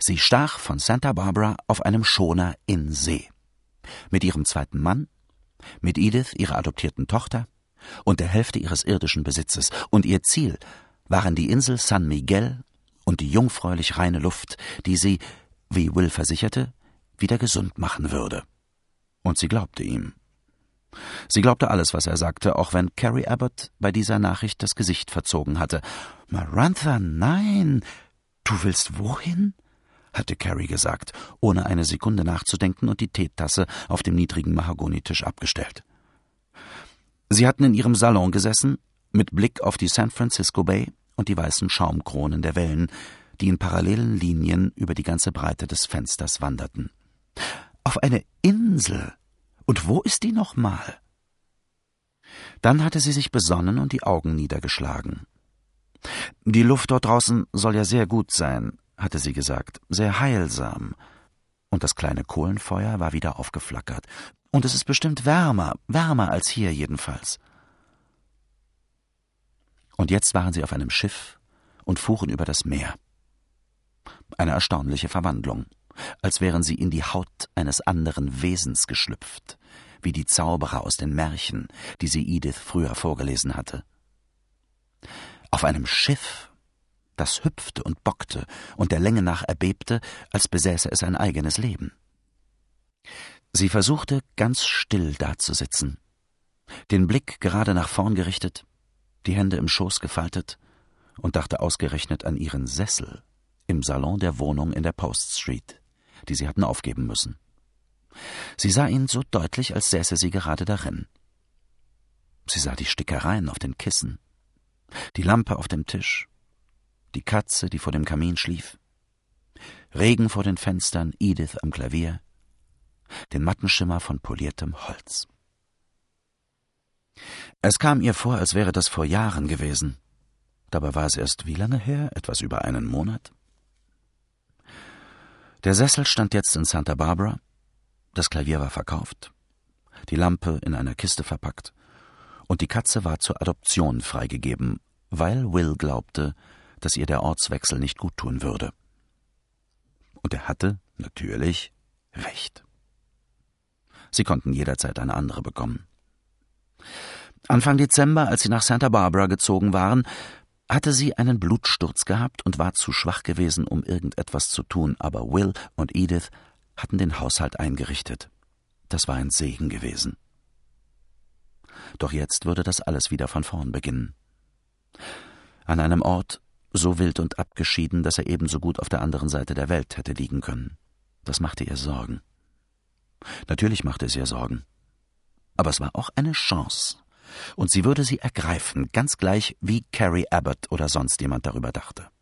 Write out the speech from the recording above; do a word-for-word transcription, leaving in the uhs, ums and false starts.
Sie stach von Santa Barbara auf einem Schoner in See. Mit ihrem zweiten Mann, mit Edith, ihrer adoptierten Tochter, und der Hälfte ihres irdischen Besitzes. Und ihr Ziel waren die Insel San Miguel und die jungfräulich reine Luft, die sie, wie Will versicherte, wieder gesund machen würde. Und sie glaubte ihm. Sie glaubte alles, was er sagte, auch wenn Carrie Abbott bei dieser Nachricht das Gesicht verzogen hatte. »Marantha, nein! Du willst wohin?« hatte Carrie gesagt, ohne eine Sekunde nachzudenken und die Teetasse auf dem niedrigen Mahagonitisch abgestellt. Sie hatten in ihrem Salon gesessen, mit Blick auf die San Francisco Bay und die weißen Schaumkronen der Wellen, die in parallelen Linien über die ganze Breite des Fensters wanderten. »Auf eine Insel! Und wo ist die nochmal?« Dann hatte sie sich besonnen und die Augen niedergeschlagen. »Die Luft dort draußen soll ja sehr gut sein«, hatte sie gesagt, »sehr heilsam. Und das kleine Kohlenfeuer war wieder aufgeflackert. Und es ist bestimmt wärmer, wärmer als hier jedenfalls.« Und jetzt waren sie auf einem Schiff und fuhren über das Meer. Eine erstaunliche Verwandlung, als wären sie in die Haut eines anderen Wesens geschlüpft, wie die Zauberer aus den Märchen, die sie Edith früher vorgelesen hatte. Auf einem Schiff, das hüpfte und bockte und der Länge nach erbebte, als besäße es ein eigenes Leben. Sie versuchte, ganz still dazusitzen, den Blick gerade nach vorn gerichtet, die Hände im Schoß gefaltet und dachte ausgerechnet an ihren Sessel im Salon der Wohnung in der Post Street, die sie hatten aufgeben müssen. Sie sah ihn so deutlich, als säße sie gerade darin. Sie sah die Stickereien auf den Kissen, die Lampe auf dem Tisch, die Katze, die vor dem Kamin schlief, Regen vor den Fenstern, Edith am Klavier, den matten Schimmer von poliertem Holz. Es kam ihr vor, als wäre das vor Jahren gewesen. Dabei war es erst wie lange her? Etwas über einen Monat. Der Sessel stand jetzt in Santa Barbara, das Klavier war verkauft, die Lampe in einer Kiste verpackt und die Katze war zur Adoption freigegeben, weil Will glaubte, dass ihr der Ortswechsel nicht gut tun würde. Und er hatte, natürlich, recht. Sie konnten jederzeit eine andere bekommen. Anfang Dezember, als sie nach Santa Barbara gezogen waren, hatte sie einen Blutsturz gehabt und war zu schwach gewesen, um irgendetwas zu tun, aber Will und Edith hatten den Haushalt eingerichtet. Das war ein Segen gewesen. Doch jetzt würde das alles wieder von vorn beginnen. An einem Ort, so wild und abgeschieden, dass er ebenso gut auf der anderen Seite der Welt hätte liegen können. Das machte ihr Sorgen. Natürlich machte es ihr Sorgen. Aber es war auch eine Chance. Und sie würde sie ergreifen, ganz gleich, wie Carrie Abbott oder sonst jemand darüber dachte.